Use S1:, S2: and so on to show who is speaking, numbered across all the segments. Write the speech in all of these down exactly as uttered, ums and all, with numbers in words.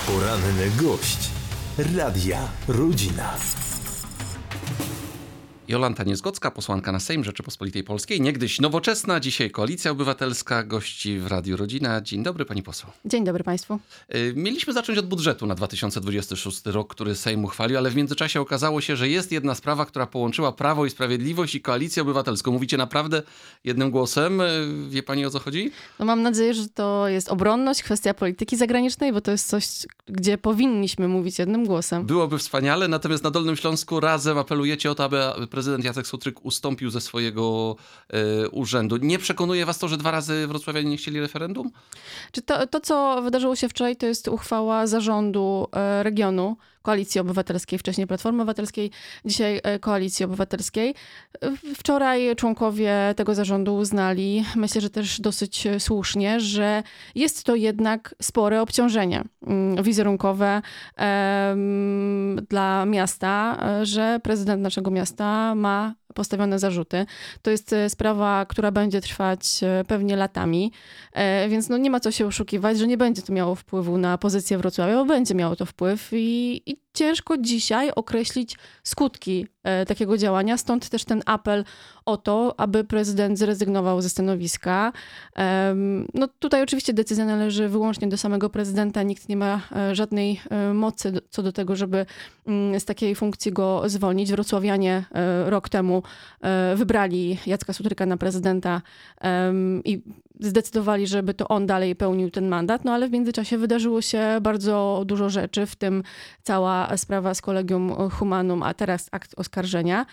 S1: Poranny gość Radia Rodzina.
S2: Jolanta Niezgocka, posłanka na Sejm Rzeczypospolitej Polskiej, niegdyś Nowoczesna, dzisiaj Koalicja Obywatelska, gości w Radiu Rodzina. Dzień dobry, pani poseł.
S3: Dzień dobry państwu.
S2: Mieliśmy zacząć od budżetu na dwa tysiące dwudziesty szósty rok, który Sejm uchwalił, ale w międzyczasie okazało się, że jest jedna sprawa, która połączyła Prawo i Sprawiedliwość i Koalicję Obywatelską. Mówicie naprawdę jednym głosem. Wie pani, o co chodzi?
S3: No mam nadzieję, że to jest obronność, kwestia polityki zagranicznej, bo to jest coś, gdzie powinniśmy mówić jednym głosem.
S2: Byłoby wspaniale, natomiast na Dolnym Śląsku razem apelujecie o to, aby prezydent Jacek Sutryk ustąpił ze swojego e, urzędu. Nie przekonuje was to, że dwa razy wrocławianie nie chcieli referendum?
S3: Czy to, to, co wydarzyło się wczoraj, to jest uchwała zarządu e, regionu Koalicji Obywatelskiej, wcześniej Platformy Obywatelskiej, dzisiaj e, Koalicji Obywatelskiej. Wczoraj członkowie tego zarządu uznali, myślę, że też dosyć słusznie, że jest to jednak spore obciążenie mm, wizerunkowe e, dla miasta, e, że prezydent naszego miasta ma postawione zarzuty. To jest sprawa, która będzie trwać pewnie latami, więc no nie ma co się oszukiwać, że nie będzie to miało wpływu na pozycję Wrocławia, bo będzie miało to wpływ i, i ciężko dzisiaj określić skutki takiego działania. Stąd też ten apel o to, aby prezydent zrezygnował ze stanowiska. No tutaj oczywiście decyzja należy wyłącznie do samego prezydenta. Nikt nie ma żadnej mocy co do tego, żeby z takiej funkcji go zwolnić. Wrocławianie rok temu wybrali Jacka Sutryka na prezydenta i zdecydowali, żeby to on dalej pełnił ten mandat, no ale w międzyczasie wydarzyło się bardzo dużo rzeczy, w tym cała sprawa z Collegium Humanum, a teraz akt oskarżenia.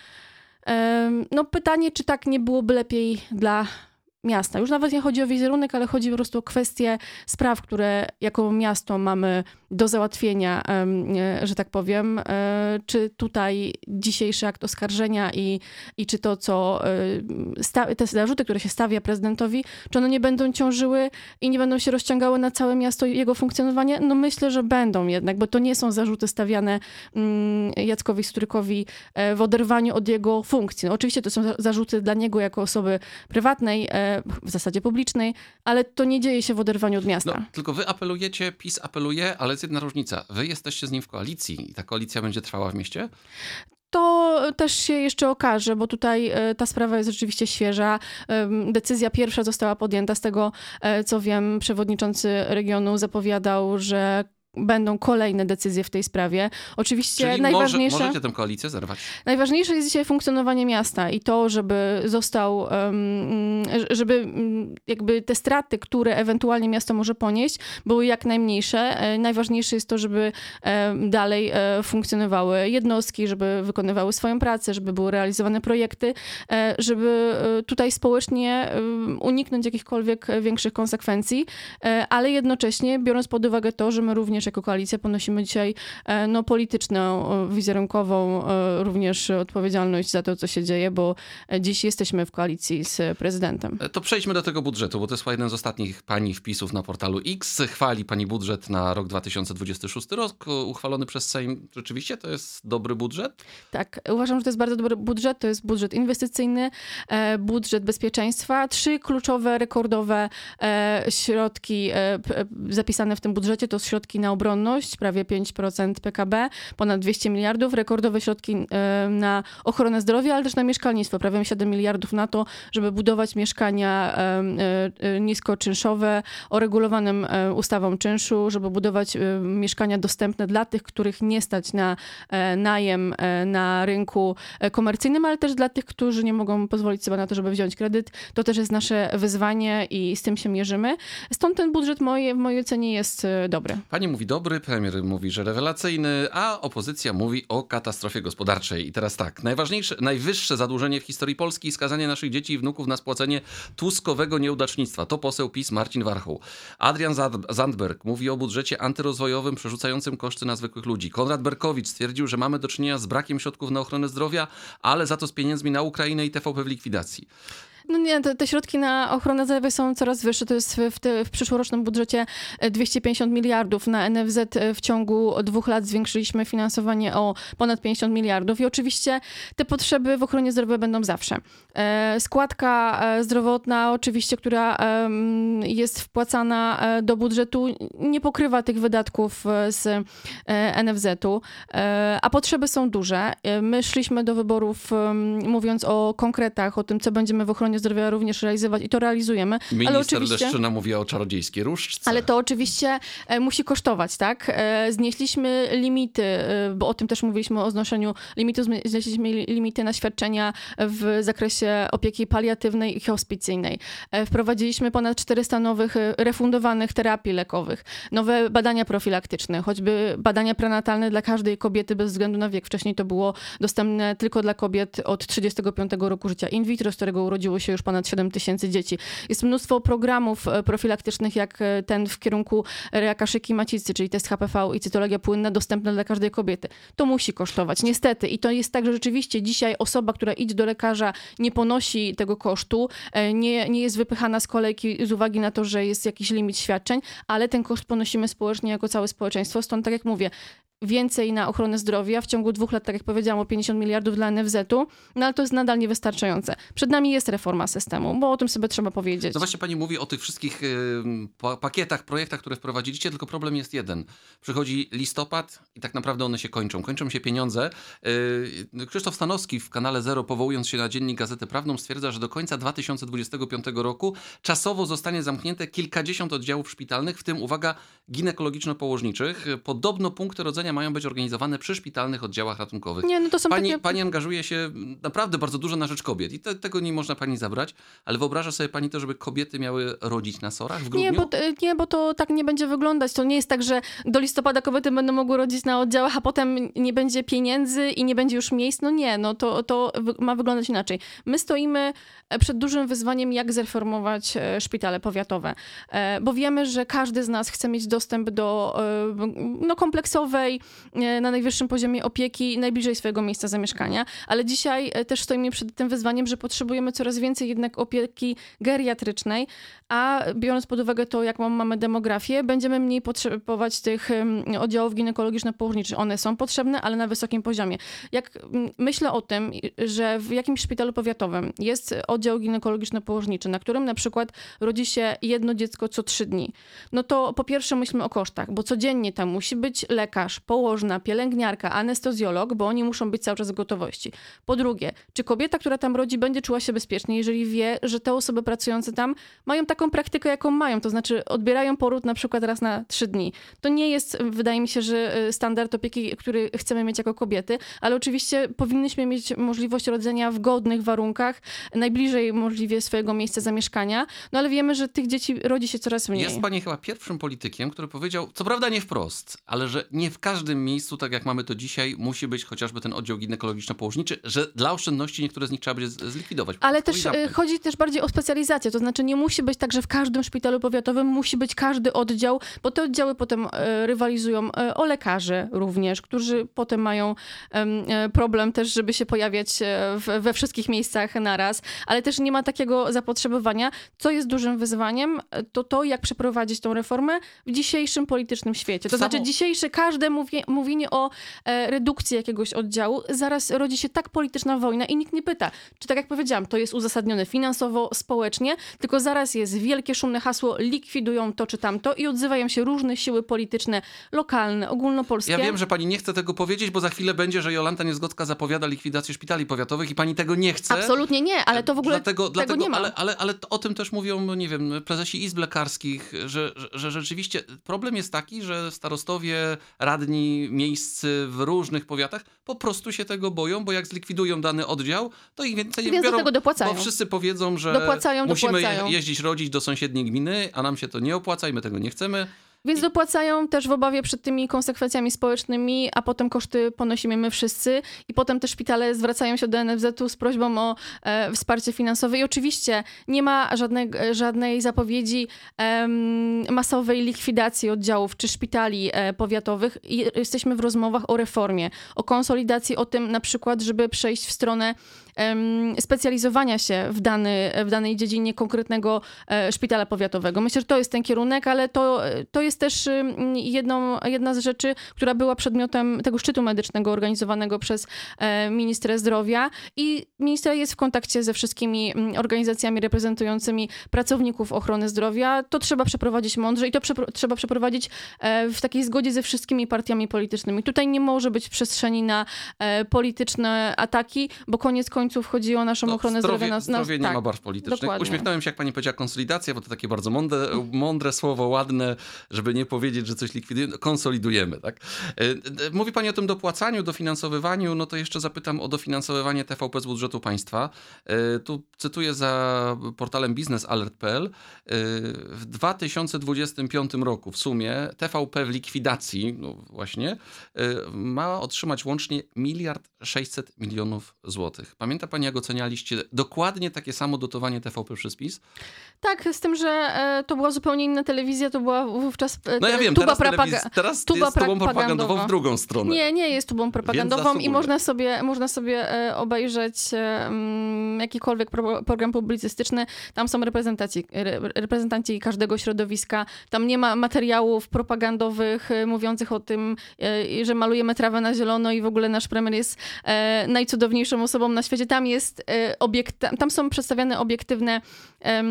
S3: No pytanie, czy tak nie byłoby lepiej dla miasta. Już nawet nie chodzi o wizerunek, ale chodzi po prostu o kwestie spraw, które jako miasto mamy do załatwienia, że tak powiem. Czy tutaj dzisiejszy akt oskarżenia i, i czy to, co sta- te zarzuty, które się stawia prezydentowi, czy one nie będą ciążyły i nie będą się rozciągały na całe miasto i jego funkcjonowanie? No myślę, że będą jednak, bo to nie są zarzuty stawiane Jackowi Sutrykowi w oderwaniu od jego funkcji. No, oczywiście to są zarzuty dla niego jako osoby prywatnej, w zasadzie publicznej, ale to nie dzieje się w oderwaniu od miasta.
S2: No, tylko wy apelujecie, PiS apeluje, ale jest jedna różnica. Wy jesteście z nim w koalicji i ta koalicja będzie trwała w mieście?
S3: To też się jeszcze okaże, bo tutaj ta sprawa jest rzeczywiście świeża. Decyzja pierwsza została podjęta. Z tego, co wiem, przewodniczący regionu zapowiadał, że będą kolejne decyzje w tej sprawie. Oczywiście
S2: Czyli
S3: najważniejsze...
S2: Może, możecie tę koalicję zerwać?
S3: Najważniejsze jest dzisiaj funkcjonowanie miasta i to, żeby został, żeby jakby te straty, które ewentualnie miasto może ponieść, były jak najmniejsze. Najważniejsze jest to, żeby dalej funkcjonowały jednostki, żeby wykonywały swoją pracę, żeby były realizowane projekty, żeby tutaj społecznie uniknąć jakichkolwiek większych konsekwencji, ale jednocześnie biorąc pod uwagę to, że my również jako koalicja ponosimy dzisiaj no, polityczną, wizerunkową również odpowiedzialność za to, co się dzieje, bo dziś jesteśmy w koalicji z prezydentem.
S2: To przejdźmy do tego budżetu, bo to jest jeden z ostatnich pani wpisów na portalu X. Chwali pani budżet na rok dwa tysiące dwudziesty szósty rok, uchwalony przez Sejm. Rzeczywiście to jest dobry budżet?
S3: Tak, uważam, że to jest bardzo dobry budżet. To jest budżet inwestycyjny, budżet bezpieczeństwa. Trzy kluczowe, rekordowe środki zapisane w tym budżecie to środki na obronność, prawie pięć procent P K B, ponad dwieście miliardów, rekordowe środki na ochronę zdrowia, ale też na mieszkalnictwo, prawie siedem miliardów na to, żeby budować mieszkania niskoczynszowe, o regulowanym ustawą czynszu, żeby budować mieszkania dostępne dla tych, których nie stać na najem na rynku komercyjnym, ale też dla tych, którzy nie mogą pozwolić sobie na to, żeby wziąć kredyt. To też jest nasze wyzwanie i z tym się mierzymy. Stąd ten budżet moje, w mojej ocenie jest dobry.
S2: Pani mówi dobry, premier mówi, że rewelacyjny, a opozycja mówi o katastrofie gospodarczej. I teraz tak, najważniejsze, najwyższe zadłużenie w historii Polski i skazanie naszych dzieci i wnuków na spłacenie tuskowego nieudacznictwa. To poseł PiS Marcin Warchoł. Adrian Zandberg mówi o budżecie antyrozwojowym przerzucającym koszty na zwykłych ludzi. Konrad Berkowicz stwierdził, że mamy do czynienia z brakiem środków na ochronę zdrowia, ale za to z pieniędzmi na Ukrainę i T V P w likwidacji.
S3: No nie, te, te środki na ochronę zdrowia są coraz wyższe. To jest w, te, w przyszłorocznym budżecie dwieście pięćdziesiąt miliardów. Na N F Z w ciągu dwóch lat zwiększyliśmy finansowanie o ponad pięćdziesiąt miliardów i oczywiście te potrzeby w ochronie zdrowia będą zawsze. Składka zdrowotna oczywiście, która jest wpłacana do budżetu, nie pokrywa tych wydatków z N F Z-u, a potrzeby są duże. My szliśmy do wyborów mówiąc o konkretach, o tym, co będziemy w ochronie zdrowia również realizować i to realizujemy.
S2: Minister
S3: ale oczywiście,
S2: Leszczyna mówi o czarodziejskiej różdżce.
S3: Ale to oczywiście musi kosztować, tak? Znieśliśmy limity, bo o tym też mówiliśmy, o znoszeniu limitów, znieśliśmy limity na świadczenia w zakresie opieki paliatywnej i hospicyjnej. Wprowadziliśmy ponad czterysta nowych refundowanych terapii lekowych, nowe badania profilaktyczne, choćby badania prenatalne dla każdej kobiety bez względu na wiek. Wcześniej to było dostępne tylko dla kobiet od trzydziestego piątego roku życia in vitro, z którego urodziło się już ponad siedem tysięcy dzieci. Jest mnóstwo programów profilaktycznych, jak ten w kierunku raka szyjki macicy, czyli test H P V i cytologia płynna, dostępne dla każdej kobiety. To musi kosztować, niestety. I to jest tak, że rzeczywiście dzisiaj osoba, która idzie do lekarza, nie ponosi tego kosztu, nie, nie jest wypychana z kolejki z uwagi na to, że jest jakiś limit świadczeń, ale ten koszt ponosimy społecznie jako całe społeczeństwo. Stąd, tak jak mówię, więcej na ochronę zdrowia. W ciągu dwóch lat, tak jak powiedziałam, o pięćdziesiąt miliardów dla N F Z-u, no ale to jest nadal niewystarczające. Przed nami jest reforma systemu, bo o tym sobie trzeba powiedzieć.
S2: No właśnie pani mówi o tych wszystkich y, pa- pakietach, projektach, które wprowadziliście, tylko problem jest jeden. Przychodzi listopad i tak naprawdę one się kończą. Kończą się pieniądze. Y, Krzysztof Stanowski w kanale Zero, powołując się na Dziennik Gazetę Prawną, stwierdza, że do końca dwa tysiące dwudziestego piątego roku czasowo zostanie zamknięte kilkadziesiąt oddziałów szpitalnych, w tym, uwaga, ginekologiczno-położniczych. Podobno punkty rodzenia mają być organizowane przy szpitalnych oddziałach ratunkowych.
S3: Nie, no to są
S2: pani,
S3: takie...
S2: pani angażuje się naprawdę bardzo dużo na rzecz kobiet i te, tego nie można pani zabrać, ale wyobraża sobie pani to, żeby kobiety miały rodzić na sorach w grudniu?
S3: Nie bo, nie, bo to tak nie będzie wyglądać. To nie jest tak, że do listopada kobiety będą mogły rodzić na oddziałach, a potem nie będzie pieniędzy i nie będzie już miejsc. No nie, no to, to ma wyglądać inaczej. My stoimy przed dużym wyzwaniem, jak zreformować szpitale powiatowe, bo wiemy, że każdy z nas chce mieć dostęp do no, kompleksowej, na najwyższym poziomie opieki, najbliżej swojego miejsca zamieszkania, ale dzisiaj też stoimy przed tym wyzwaniem, że potrzebujemy coraz więcej jednak opieki geriatrycznej, a biorąc pod uwagę to, jak mamy demografię, będziemy mniej potrzebować tych oddziałów ginekologiczno-położniczych. One są potrzebne, ale na wysokim poziomie. Jak myślę o tym, że w jakimś szpitalu powiatowym jest oddział ginekologiczno-położniczy, na którym na przykład rodzi się jedno dziecko co trzy dni, no to po pierwsze myślmy o kosztach, bo codziennie tam musi być lekarz, położna, pielęgniarka, anestezjolog, bo oni muszą być cały czas w gotowości. Po drugie, czy kobieta, która tam rodzi, będzie czuła się bezpiecznie, jeżeli wie, że te osoby pracujące tam mają taką praktykę, jaką mają, to znaczy odbierają poród na przykład raz na trzy dni. To nie jest, wydaje mi się, że standard opieki, który chcemy mieć jako kobiety, ale oczywiście powinnyśmy mieć możliwość rodzenia w godnych warunkach, najbliżej możliwie swojego miejsca zamieszkania, no ale wiemy, że tych dzieci rodzi się coraz mniej.
S2: Jest pani chyba pierwszym politykiem, który powiedział, co prawda nie wprost, ale że nie w każdym miejscu, tak jak mamy to dzisiaj, musi być chociażby ten oddział ginekologiczno-położniczy, że dla oszczędności niektóre z nich trzeba będzie zlikwidować.
S3: Ale też chodzi też bardziej o specjalizację, to znaczy nie musi być tak, że w każdym szpitalu powiatowym musi być każdy oddział, bo te oddziały potem rywalizują o lekarzy również, którzy potem mają problem też, żeby się pojawiać we wszystkich miejscach naraz, ale też nie ma takiego zapotrzebowania. Co jest dużym wyzwaniem, to to, jak przeprowadzić tą reformę w dzisiejszym politycznym świecie. To
S2: Samo...
S3: znaczy dzisiejsze każde mówi, mówienie o e, redukcji jakiegoś oddziału, zaraz rodzi się tak polityczna wojna i nikt nie pyta, czy tak jak powiedziałam, to jest uzasadnione finansowo, społecznie, tylko zaraz jest wielkie, szumne hasło, likwidują to czy tamto i odzywają się różne siły polityczne, lokalne, ogólnopolskie.
S2: Ja wiem, że pani nie chce tego powiedzieć, bo za chwilę będzie, że Jolanta Niezgodka zapowiada likwidację szpitali powiatowych i pani tego nie chce.
S3: Absolutnie nie, ale to w ogóle
S2: dlatego,
S3: tego
S2: dlatego,
S3: nie ma.
S2: Ale, ale, ale o tym też mówią, no nie wiem, prezesi izb lekarskich, że, że, że rzeczywiście problem jest taki, że starostowie, radni miejscy w różnych powiatach po prostu się tego boją, bo jak zlikwidują dany oddział, to ich więcej nie
S3: Więc
S2: biorą,
S3: do tego dopłacają.
S2: bo wszyscy powiedzą, że
S3: Dopłacają,
S2: musimy
S3: dopłacają.
S2: jeździć rodzić do sąsiedniej gminy, a nam się to nie opłaca i my tego nie chcemy.
S3: Więc dopłacają też w obawie przed tymi konsekwencjami społecznymi, a potem koszty ponosimy my wszyscy i potem te szpitale zwracają się do N F Z u z prośbą o e, wsparcie finansowe. I oczywiście nie ma żadnej, żadnej zapowiedzi em, masowej likwidacji oddziałów czy szpitali e, powiatowych. I jesteśmy w rozmowach o reformie, o konsolidacji, o tym na przykład, żeby przejść w stronę specjalizowania się w, dany, w danej dziedzinie konkretnego szpitala powiatowego. Myślę, że to jest ten kierunek, ale to, to jest też jedną, jedna z rzeczy, która była przedmiotem tego szczytu medycznego organizowanego przez ministra zdrowia i minister jest w kontakcie ze wszystkimi organizacjami reprezentującymi pracowników ochrony zdrowia. To trzeba przeprowadzić mądrze i to przepro- trzeba przeprowadzić w takiej zgodzie ze wszystkimi partiami politycznymi. Tutaj nie może być przestrzeni na polityczne ataki, bo koniec końców chodzi o naszą
S2: to
S3: ochronę
S2: zdrowie,
S3: zdrowia. Na,
S2: zdrowie nie
S3: tak,
S2: ma barw politycznych.
S3: dokładnie.
S2: Uśmiechnąłem się, jak pani powiedziała konsolidacja, bo to takie bardzo mądre, mądre słowo, ładne, żeby nie powiedzieć, że coś likwidujemy. Konsolidujemy, tak? Mówi pani o tym dopłacaniu, dofinansowywaniu, no to jeszcze zapytam o dofinansowywanie T V P z budżetu państwa. Tu cytuję za portalem biznesalert kropka p l. W dwa tysiące dwudziestym piątym roku w sumie T V P w likwidacji, no właśnie, ma otrzymać łącznie miliard sześćset milionów złotych. Pamięta pani, jak ocenialiście dokładnie takie samo dotowanie T V P przez PiS?
S3: Tak, z tym, że e, to była zupełnie inna telewizja, to była wówczas e,
S2: No ja wiem,
S3: tuba
S2: teraz,
S3: propaga-
S2: telewiz- teraz
S3: tuba
S2: jest tubą
S3: propagandowa.
S2: propagandową w drugą stronę.
S3: Nie, nie jest tubą propagandową
S2: zasługuje.
S3: i można sobie, można sobie e, obejrzeć e, m, jakikolwiek pro, program publicystyczny. Tam są reprezentanci, re, reprezentanci każdego środowiska. Tam nie ma materiałów propagandowych e, mówiących o tym, e, że malujemy trawę na zielono i w ogóle nasz premier jest e, najcudowniejszą osobą na świecie. Tam jest e, obiekt, tam, tam są przedstawiane obiektywne e,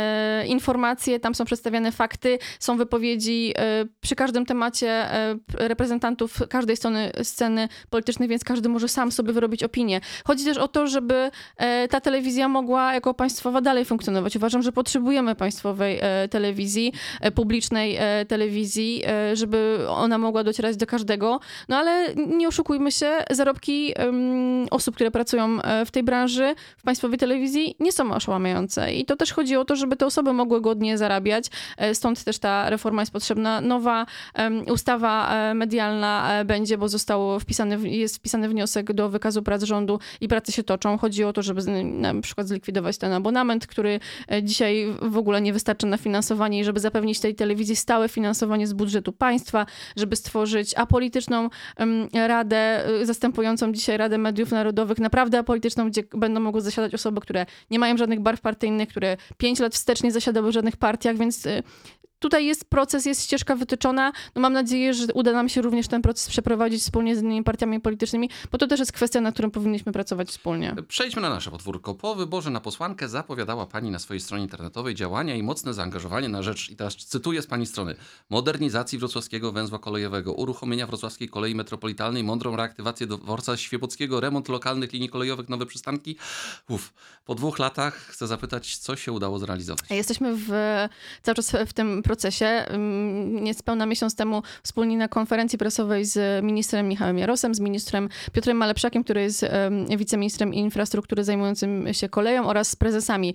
S3: e, informacje, tam są przedstawiane fakty, są wypowiedzi e, przy każdym temacie e, reprezentantów każdej strony sceny politycznej, więc każdy może sam sobie wyrobić opinię. Chodzi też o to, żeby e, ta telewizja mogła jako państwowa dalej funkcjonować. Uważam, że potrzebujemy państwowej e, telewizji, e, publicznej e, telewizji, e, żeby ona mogła docierać do każdego. No ale nie oszukujmy się, zarobki um, osób, które pracują w tej branży, w państwowej telewizji nie są oszałamiające. I to też chodzi o to, żeby te osoby mogły godnie zarabiać. Stąd też ta reforma jest potrzebna. Nowa um, ustawa medialna będzie, bo został wpisany, jest wpisany wniosek do wykazu prac rządu i prace się toczą. Chodzi o to, żeby na przykład zlikwidować ten abonament, który dzisiaj w ogóle nie wystarcza na finansowanie i żeby zapewnić tej telewizji stałe finansowanie z budżetu państwa, żeby stworzyć apolityczną um, radę zastępującą dzisiaj Radę Mediów Narodowych, naprawdę apolityczną, gdzie będą mogły zasiadać osoby, które nie mają żadnych barw partyjnych, które pięć lat wstecz nie zasiadały w żadnych partiach, więc tutaj jest proces, jest ścieżka wytyczona. No mam nadzieję, że uda nam się również ten proces przeprowadzić wspólnie z innymi partiami politycznymi, bo to też jest kwestia, nad którą powinniśmy pracować wspólnie.
S2: Przejdźmy na nasze podwórko. Po wyborze na posłankę zapowiadała pani na swojej stronie internetowej działania i mocne zaangażowanie na rzecz, i teraz cytuję z pani strony, modernizacji wrocławskiego węzła kolejowego, uruchomienia wrocławskiej kolei metropolitalnej, mądrą reaktywację dworca świebockiego, remont lokalnych linii kolejowych, nowe przystanki. Uf, po dwóch latach chcę zapytać, co się udało zrealizować?
S3: Jesteśmy w, cały czas w tym procesie. Niespełna miesiąc temu wspólnie na konferencji prasowej z ministrem Michałem Jarosem, z ministrem Piotrem Malepszakiem, który jest wiceministrem infrastruktury zajmującym się koleją, oraz z prezesami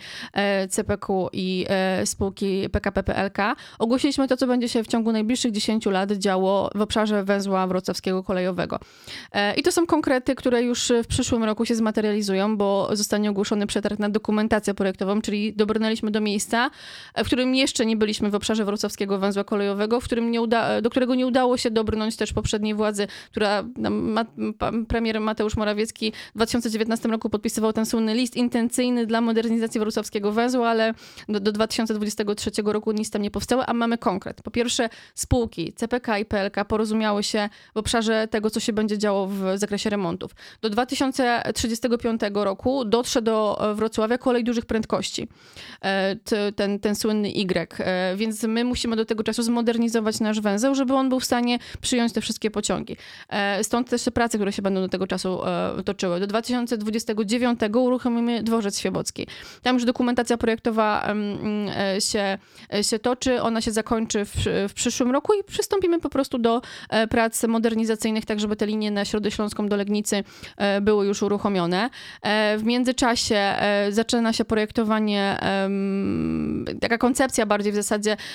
S3: C P K i spółki P K P P L K. Ogłosiliśmy to, co będzie się w ciągu najbliższych dziesięciu lat działo w obszarze węzła wrocławskiego kolejowego. I to są konkrety, które już w przyszłym roku się zmaterializują, bo zostanie ogłoszony przetarg na dokumentację projektową, czyli dobrnęliśmy do miejsca, w którym jeszcze nie byliśmy w obszarze wrocławskiego węzła kolejowego, w którym nie uda, do którego nie udało się dobrnąć też poprzedniej władzy, która ma, premier Mateusz Morawiecki w dwa tysiące dziewiętnastym roku podpisywał ten słynny list intencyjny dla modernizacji wrocławskiego węzła, ale do, do dwa tysiące dwudziestego trzeciego roku nic tam nie powstało, a mamy konkret. Po pierwsze, spółki C P K i P L K porozumiały się w obszarze tego, co się będzie działo w zakresie remontów. Do dwa tysiące trzydziestego piątego roku dotrze do Wrocławia kolej dużych prędkości. Ten, ten słynny Y. Więc my musimy do tego czasu zmodernizować nasz węzeł, żeby on był w stanie przyjąć te wszystkie pociągi. Stąd też te prace, które się będą do tego czasu toczyły. Do dwa tysiące dwudziestego dziewiątego uruchomimy dworzec świebocki. Tam już dokumentacja projektowa się, się toczy, ona się zakończy w, w przyszłym roku i przystąpimy po prostu do prac modernizacyjnych, tak żeby te linie na Środośląską do Legnicy były już uruchomione. W międzyczasie zaczyna się projektowanie, taka koncepcja bardziej w zasadzie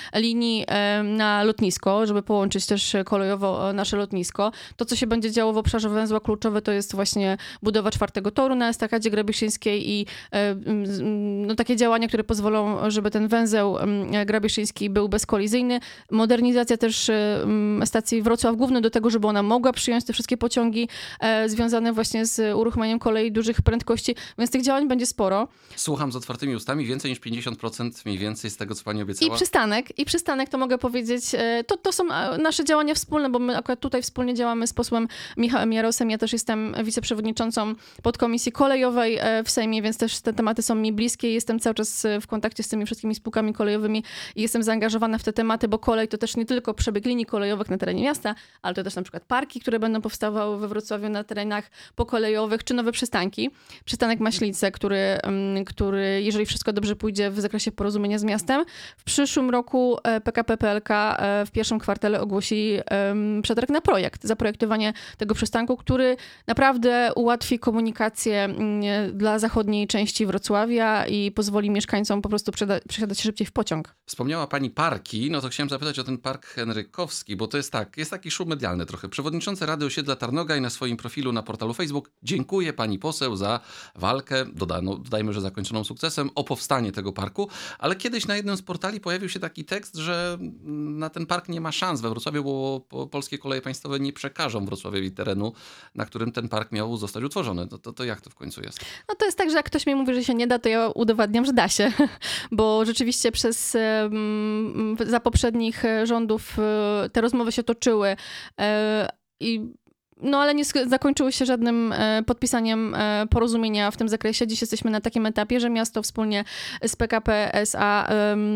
S3: linii e, na lotnisko, żeby połączyć też kolejowo nasze lotnisko. To, co się będzie działo w obszarze węzła kluczowe, to jest właśnie budowa czwartego toru na estakadzie Grabieścińskiej i e, no, takie działania, które pozwolą, żeby ten węzeł Grabieściński był bezkolizyjny. Modernizacja też e, stacji Wrocław Główny do tego, żeby ona mogła przyjąć te wszystkie pociągi e, związane właśnie z uruchomieniem kolei dużych prędkości, więc tych działań będzie sporo.
S2: Słucham z otwartymi ustami, więcej niż pięćdziesiąt procent mniej więcej z tego, co pani obiecała.
S3: I przystanek, i przystanek, to mogę powiedzieć, to, to są nasze działania wspólne, bo my akurat tutaj wspólnie działamy z posłem Michałem Jarosem. Ja też jestem wiceprzewodniczącą podkomisji kolejowej w Sejmie, więc też te tematy są mi bliskie. Jestem cały czas w kontakcie z tymi wszystkimi spółkami kolejowymi i jestem zaangażowana w te tematy, bo kolej to też nie tylko przebieg linii kolejowych na terenie miasta, ale to też na przykład parki, które będą powstawały we Wrocławiu na terenach pokolejowych, czy nowe przystanki. Przystanek Maślice, który, który jeżeli wszystko dobrze pójdzie w zakresie porozumienia z miastem, w przyszłym roku P K P P L K w pierwszym kwartale ogłosi przetarg na projekt, zaprojektowanie tego przystanku, który naprawdę ułatwi komunikację dla zachodniej części Wrocławia i pozwoli mieszkańcom po prostu przesiadać się szybciej w pociąg.
S2: Wspomniała pani parki, no to chciałem zapytać o ten park Henrykowski, bo to jest tak, jest taki szum medialny trochę. Przewodniczący Rady Osiedla Tarnogaj na swoim profilu na portalu Facebook: dziękuję pani poseł za walkę, dodano, dodajmy, że zakończoną sukcesem, o powstanie tego parku, ale kiedyś na jednym z portali pojawił się taki tekst, że na ten park nie ma szans we Wrocławiu, bo Polskie Koleje Państwowe nie przekażą Wrocławiowi terenu, na którym ten park miał zostać utworzony. To, to, to jak to w końcu jest?
S3: No to jest tak, że jak ktoś mi mówi, że się nie da, to ja udowadniam, że da się, bo rzeczywiście przez za poprzednich rządów te rozmowy się toczyły i no ale nie zakończyły się żadnym podpisaniem porozumienia w tym zakresie. Dziś jesteśmy na takim etapie, że miasto wspólnie z P K P S A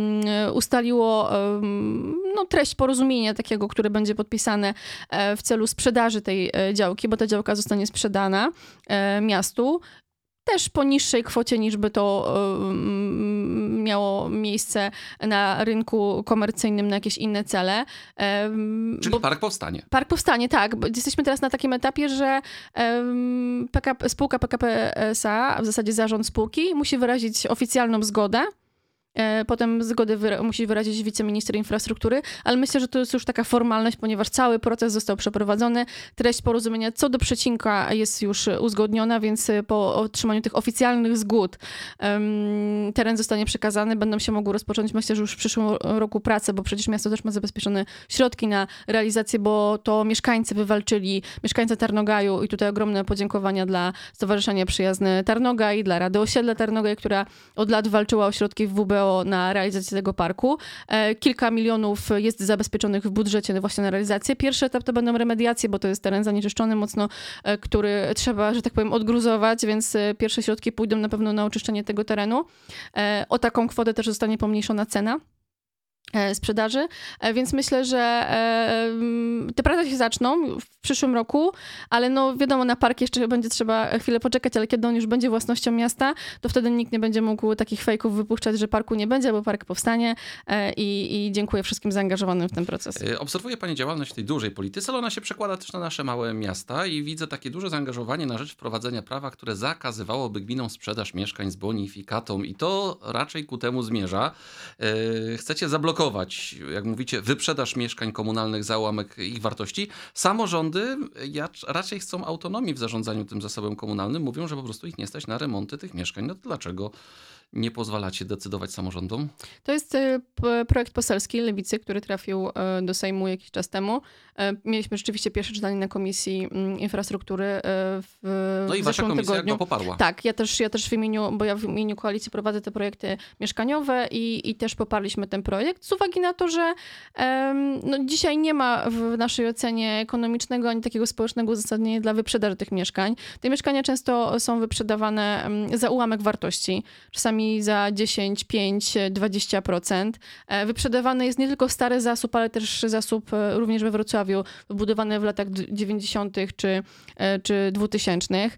S3: ustaliło no, treść porozumienia takiego, które będzie podpisane w celu sprzedaży tej działki, bo ta działka zostanie sprzedana miastu. Też po niższej kwocie, niż by to y, miało miejsce na rynku komercyjnym na jakieś inne cele. Y,
S2: Czyli park powstanie.
S3: Park powstanie, tak. Bo jesteśmy teraz na takim etapie, że y, P K P, spółka P K P S A, a w zasadzie zarząd spółki, musi wyrazić oficjalną zgodę. Potem zgodę wyra- musi wyrazić wiceminister infrastruktury, ale myślę, że to jest już taka formalność, ponieważ cały proces został przeprowadzony. Treść porozumienia co do przecinka jest już uzgodniona, więc po otrzymaniu tych oficjalnych zgód um, teren zostanie przekazany. Będą się mogły rozpocząć, myślę, że już w przyszłym roku prace, bo przecież miasto też ma zabezpieczone środki na realizację, bo to mieszkańcy wywalczyli, mieszkańcy Tarnogaju, i tutaj ogromne podziękowania dla Stowarzyszenia Przyjazny Tarnogaj, dla Rady Osiedla Tarnogaj, która od lat walczyła o środki w W B O na realizację tego parku. Kilka milionów jest zabezpieczonych w budżecie właśnie na realizację. Pierwszy etap to będą remediacje, bo to jest teren zanieczyszczony mocno, który trzeba, że tak powiem, odgruzować, więc pierwsze środki pójdą na pewno na oczyszczenie tego terenu. O taką kwotę też zostanie pomniejszona cena sprzedaży, więc myślę, że te prace się zaczną w przyszłym roku, ale no wiadomo, na park jeszcze będzie trzeba chwilę poczekać, ale kiedy on już będzie własnością miasta, to wtedy nikt nie będzie mógł takich fejków wypuszczać, że parku nie będzie, bo park powstanie i, i dziękuję wszystkim zaangażowanym w ten proces.
S2: Obserwuję pani działalność w tej dużej polityce, ale ona się przekłada też na nasze małe miasta i widzę takie duże zaangażowanie na rzecz wprowadzenia prawa, które zakazywałoby gminom sprzedaż mieszkań z bonifikatą i to raczej ku temu zmierza. Chcecie zablokować, jak mówicie, wyprzedaż mieszkań komunalnych za ułamek ich wartości. Samorządy raczej chcą autonomii w zarządzaniu tym zasobem komunalnym. Mówią, że po prostu ich nie stać na remonty tych mieszkań. No to dlaczego nie pozwalacie decydować samorządom?
S3: To jest projekt poselski Lewicy, który trafił do Sejmu jakiś czas temu. Mieliśmy rzeczywiście pierwsze czytanie na Komisji Infrastruktury w
S2: No i
S3: w
S2: wasza komisja
S3: tygodniu.
S2: go poparła.
S3: Tak, ja też, ja też w imieniu, bo ja w imieniu koalicji prowadzę te projekty mieszkaniowe i, i też poparliśmy ten projekt z uwagi na to, że um, no, dzisiaj nie ma w naszej ocenie ekonomicznego ani takiego społecznego uzasadnienia dla wyprzedaży tych mieszkań. Te mieszkania często są wyprzedawane um, za ułamek wartości, czasami za dziesięć, pięć, dwadzieścia procent. Wyprzedawany jest nie tylko stary zasób, ale też zasób również we Wrocławiu, wybudowany w latach dziewięćdziesiątych czy, czy dwutysięcznych.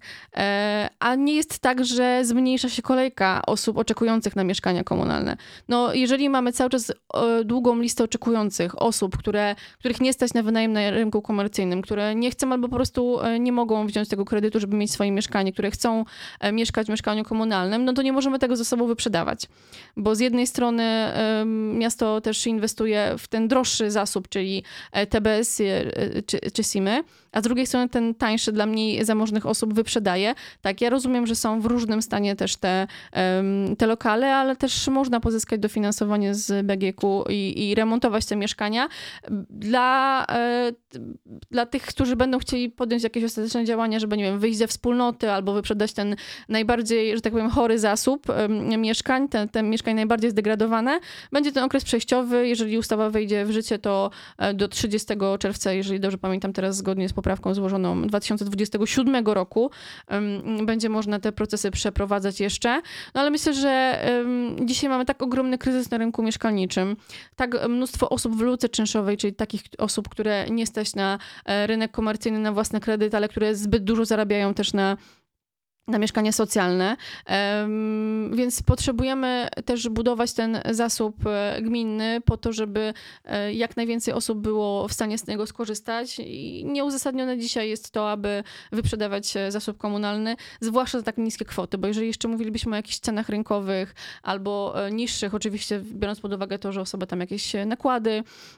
S3: A nie jest tak, że zmniejsza się kolejka osób oczekujących na mieszkania komunalne. No, jeżeli mamy cały czas długą listę oczekujących osób, które, których nie stać na wynajem na rynku komercyjnym, które nie chcą albo po prostu nie mogą wziąć tego kredytu, żeby mieć swoje mieszkanie, które chcą mieszkać w mieszkaniu komunalnym, no to nie możemy tego ze sobą sobą wyprzedawać. Bo z jednej strony miasto też inwestuje w ten droższy zasób, czyli T B S czy, czy SIM-y, a z drugiej strony ten tańszy dla mniej zamożnych osób wyprzedaje. Tak, ja rozumiem, że są w różnym stanie też te, te lokale, ale też można pozyskać dofinansowanie z B G K i, i remontować te mieszkania. Dla, dla tych, którzy będą chcieli podjąć jakieś ostateczne działania, żeby, nie wiem, wyjść ze wspólnoty albo wyprzedać ten najbardziej, że tak powiem, chory zasób mieszkań, te, te mieszkań najbardziej zdegradowane, będzie ten okres przejściowy. Jeżeli ustawa wejdzie w życie, to do trzydziestego czerwca, jeżeli dobrze pamiętam teraz, zgodnie z poprawką złożoną dwa tysiące dwudziestego siódmego roku, um, będzie można te procesy przeprowadzać jeszcze. No ale myślę, że um, dzisiaj mamy tak ogromny kryzys na rynku mieszkalniczym, tak mnóstwo osób w luce czynszowej, czyli takich osób, które nie stać na rynek komercyjny, na własny kredyt, ale które zbyt dużo zarabiają też na na mieszkania socjalne, więc potrzebujemy też budować ten zasób gminny po to, żeby jak najwięcej osób było w stanie z niego skorzystać i nieuzasadnione dzisiaj jest to, aby wyprzedawać zasób komunalny, zwłaszcza za tak niskie kwoty, bo jeżeli jeszcze mówilibyśmy o jakichś cenach rynkowych albo niższych, oczywiście biorąc pod uwagę to, że osoby tam jakieś nakłady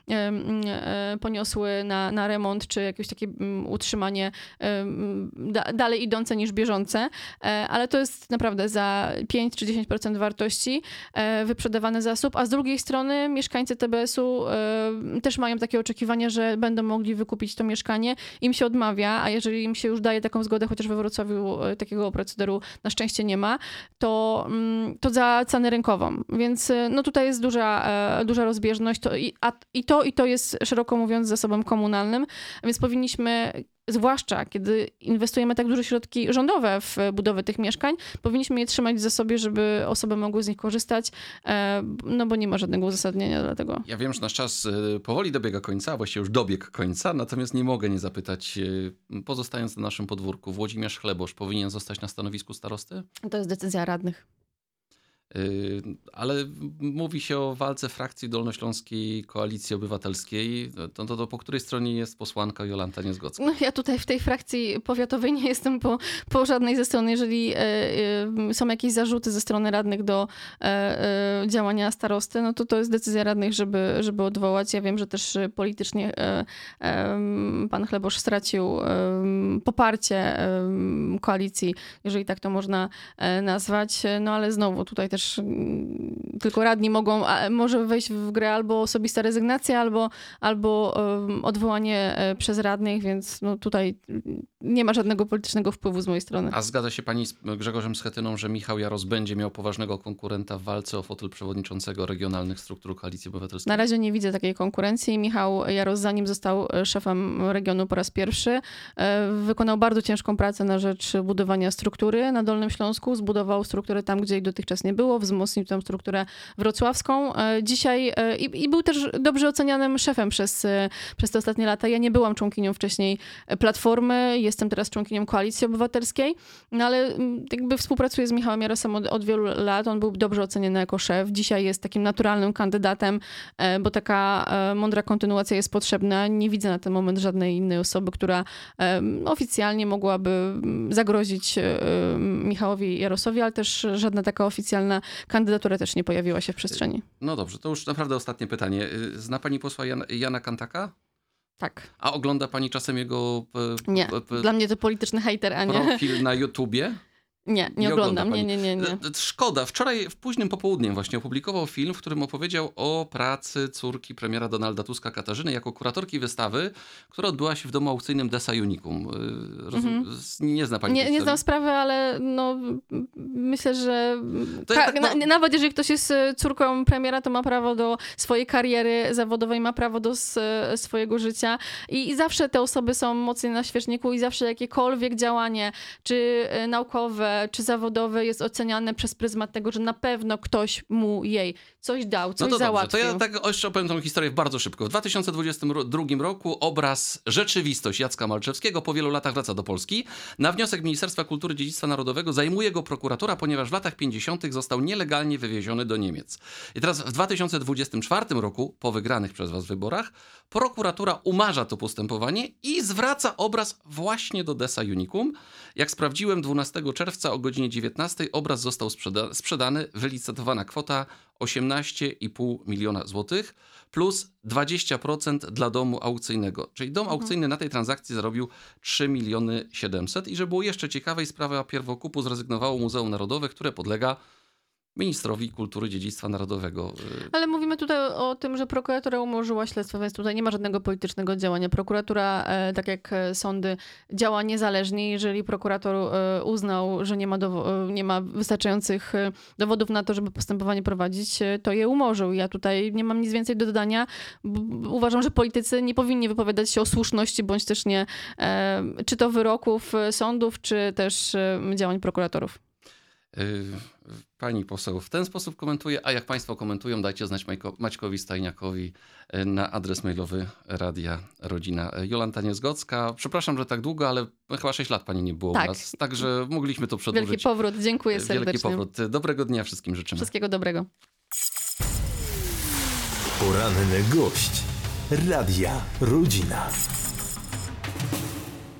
S3: poniosły na, na remont, czy jakieś takie utrzymanie dalej idące niż bieżące, ale to jest naprawdę za pięć czy dziesięć procent wartości wyprzedawany zasób, a z drugiej strony mieszkańcy T B S-u też mają takie oczekiwania, że będą mogli wykupić to mieszkanie. Im się odmawia, a jeżeli im się już daje taką zgodę, chociaż we Wrocławiu takiego procederu na szczęście nie ma, to, to za cenę rynkową. Więc no tutaj jest duża, duża rozbieżność. To i, a, i to i to jest, szeroko mówiąc, zasobem komunalnym, więc powinniśmy, zwłaszcza kiedy inwestujemy tak duże środki rządowe w budowę tych mieszkań, powinniśmy je trzymać w zasobie, żeby osoby mogły z nich korzystać, no bo nie ma żadnego uzasadnienia dla tego.
S2: Ja wiem, że nasz czas powoli dobiega końca, a właściwie już dobiegł końca, natomiast nie mogę nie zapytać, pozostając na naszym podwórku, Włodzimierz Chlebosz powinien zostać na stanowisku starosty?
S3: To jest decyzja radnych.
S2: Ale mówi się o walce frakcji dolnośląskiej Koalicji Obywatelskiej. To, to, to po której stronie jest posłanka Jolanta Niezgodzka?
S3: No ja tutaj w tej frakcji powiatowej nie jestem po, po żadnej ze stron. Jeżeli e, e, są jakieś zarzuty ze strony radnych do e, e, działania starosty, no to to jest decyzja radnych, żeby, żeby odwołać. Ja wiem, że też politycznie e, e, pan Chlebosz stracił e, poparcie e, koalicji, jeżeli tak to można e, nazwać. No ale znowu tutaj też tylko radni mogą, a może wejść w grę albo osobista rezygnacja, albo, albo um, odwołanie przez radnych, więc no tutaj nie ma żadnego politycznego wpływu z mojej strony.
S2: A zgadza się pani z Grzegorzem Schetyną, że Michał Jaros będzie miał poważnego konkurenta w walce o fotel przewodniczącego regionalnych struktur Koalicji Obywatelskiej?
S3: Na razie nie widzę takiej konkurencji. Michał Jaros, zanim został szefem regionu po raz pierwszy, wykonał bardzo ciężką pracę na rzecz budowania struktury na Dolnym Śląsku. Zbudował strukturę tam, gdzie jej dotychczas nie było, wzmocnił tę strukturę wrocławską. Dzisiaj i, i był też dobrze ocenianym szefem przez, przez te ostatnie lata. Ja nie byłam członkinią wcześniej Platformy, jestem teraz członkinią Koalicji Obywatelskiej, no ale jakby współpracuję z Michałem Jarosem od, od wielu lat. On był dobrze oceniany jako szef. Dzisiaj jest takim naturalnym kandydatem, bo taka mądra kontynuacja jest potrzebna. Nie widzę na ten moment żadnej innej osoby, która oficjalnie mogłaby zagrozić Michałowi Jarosowi, ale też żadna taka oficjalna kandydatura też nie pojawiła się w przestrzeni.
S2: No dobrze, to już naprawdę ostatnie pytanie. Zna pani posła Jan, Jana Kantaka?
S3: Tak.
S2: A ogląda pani czasem jego p,
S3: nie,
S2: p, p,
S3: dla mnie to polityczny hejter, a nie.
S2: Profil na YouTubie?
S3: Nie, nie, nie oglądam. Nie, nie, nie, nie.
S2: Szkoda. Wczoraj w późnym popołudniem właśnie opublikował film, w którym opowiedział o pracy córki premiera Donalda Tuska, Katarzyny, jako kuratorki wystawy, która odbyła się w domu aukcyjnym Desa Unicum. Rozum- mm-hmm. Nie zna pani
S3: Nie, nie znam sprawy, ale no, myślę, że ka- tak, no... na, nawet jeżeli ktoś jest córką premiera, to ma prawo do swojej kariery zawodowej, ma prawo do s- swojego życia I, i zawsze te osoby są mocniej na świeczniku i zawsze jakiekolwiek działanie, czy naukowe, czy zawodowe jest oceniane przez pryzmat tego, że na pewno ktoś mu jej coś dał, coś
S2: no to
S3: załatwił.
S2: Dobrze, to ja tak jeszcze opowiem tą historię bardzo szybko. W dwa tysiące dwudziestym drugim roku obraz Rzeczywistość Jacka Malczewskiego po wielu latach wraca do Polski. Na wniosek Ministerstwa Kultury i Dziedzictwa Narodowego zajmuje go prokuratura, ponieważ w latach pięćdziesiątych został nielegalnie wywieziony do Niemiec. I teraz w dwa tysiące dwudziestym czwartym roku, po wygranych przez was wyborach, prokuratura umarza to postępowanie i zwraca obraz właśnie do Desa Unicum. Jak sprawdziłem, dwunastego czerwca czerwca o godzinie dziewiętnastej obraz został sprzeda- sprzedany, wylicytowana kwota osiemnaście i pół miliona złotych plus dwadzieścia procent dla domu aukcyjnego. Czyli dom
S3: Mhm.
S2: aukcyjny na tej transakcji zarobił trzy miliony siedemset i żeby było jeszcze ciekawej, sprawa pierwokupu zrezygnowało Muzeum Narodowe, które podlega ministrowi kultury, dziedzictwa narodowego.
S3: Ale mówimy tutaj o tym, że prokuratura umorzyła śledztwo, więc tutaj nie ma żadnego politycznego działania. Prokuratura, e, tak jak e, sądy, działa niezależnie. Jeżeli prokurator e, uznał, że nie ma, dowo- e, nie ma wystarczających e, dowodów na to, żeby postępowanie prowadzić, e, to je umorzył. Ja tutaj nie mam nic więcej do dodania. B- b- uważam, że politycy nie powinni wypowiadać się o słuszności, bądź też nie, e, czy to wyroków e, sądów, czy też e, działań prokuratorów.
S2: Pani poseł w ten sposób komentuje, a jak państwo komentują, dajcie znać Majko, Maćkowi Stajniakowi na adres mailowy Radia Rodzina. Jolanta Niezgocka, przepraszam, że tak długo, ale chyba sześć lat pani nie było
S3: Tak.
S2: u nas, także mogliśmy to przedłużyć.
S3: Wielki powrót, dziękuję serdecznie.
S2: Wielki powrót. Dobrego dnia wszystkim życzymy.
S3: Wszystkiego dobrego.
S1: Poranny gość Radia Rodzina.